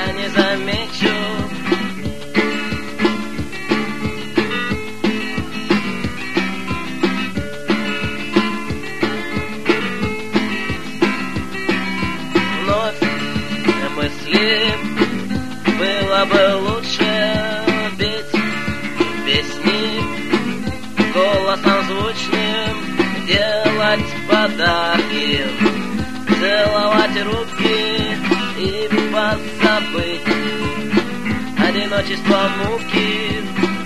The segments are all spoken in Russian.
я не замечу. Вновь мысли, было бы лучше петь песни голосом звучным, делать подарки, целовать руки и позабыть одиночество, муки.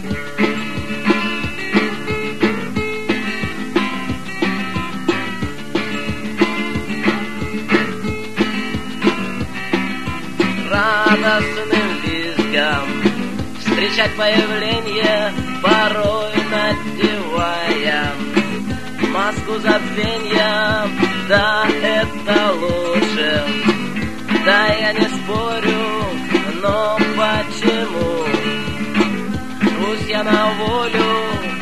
Радостным визгом встречать появление, порой надевая маску забвенья. Да, это лучше, да, я не спорю, но почему рвусь я на волю?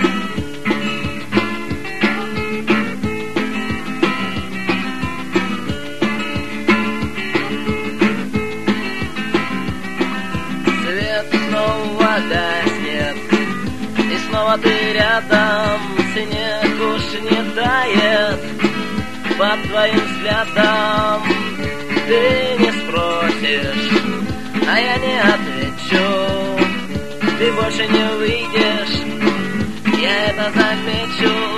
Свет снова гаснет, и снова ты рядом, снег уж не тает под твоим взглядом. Ты не спросишь, а я не отвечу. Ты больше не выйдешь, я это замечу.